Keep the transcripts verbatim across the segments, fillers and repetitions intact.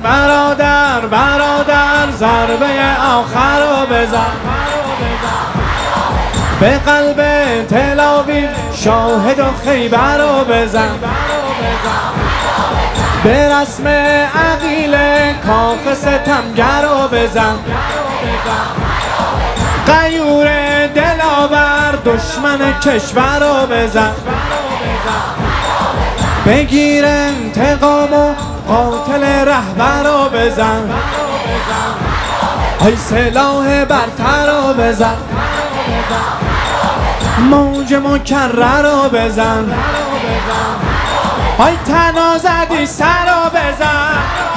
برادر برادر ضربه آخر رو بزن به قلب تل آویو شاهد و خیبر رو بزن به رسم عقیله کاخ ستمگر رو بزن غیور دلاور دشمن کشور رو بزن بگیر انتقام و قاتل رهبر رو بزن ای سلاح برتر رو بزن موج مکرر رو بزن ای تنازدی سر رو بزن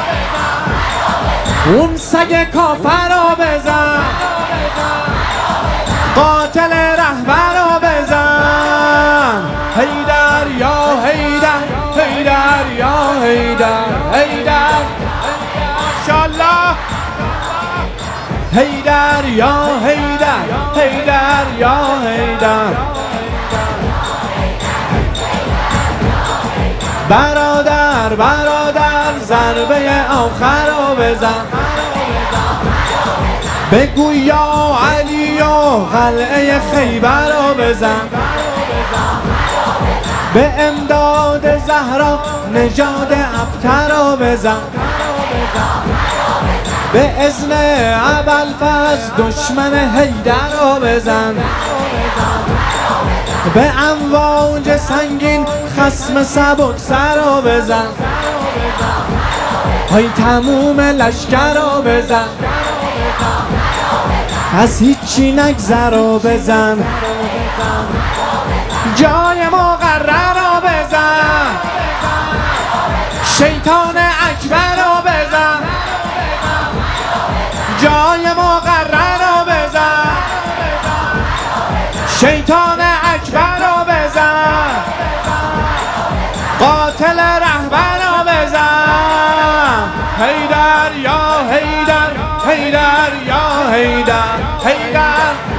اون سگ کافر رو بزن قاتل رهبر رو بزن حیدر یا حیدر حیدر یا حیدر حیدر ماشاءالله حیدر یا حیدر حیدر یا حیدر برادر برادر ضربه آخر رو بزن بگو یا علی و قلعه خیبر رو بزن به امداد زهرا نژاد ابتر رو بزن به اذن ابوالفضل دشمن حیدر رو بزن به امواج سنگین خصم سبکسر رو بزن های تموم لشکر رو بزن از هیچی نگذر رو بزن جای مقرر رو بزن شیطان اکبر رو بزن جای مقرر رو بزن شیطان اکبر رو بزن قاتل رهبر رو بزن حیدر یا حیدر حیدر یا حیدر حیدر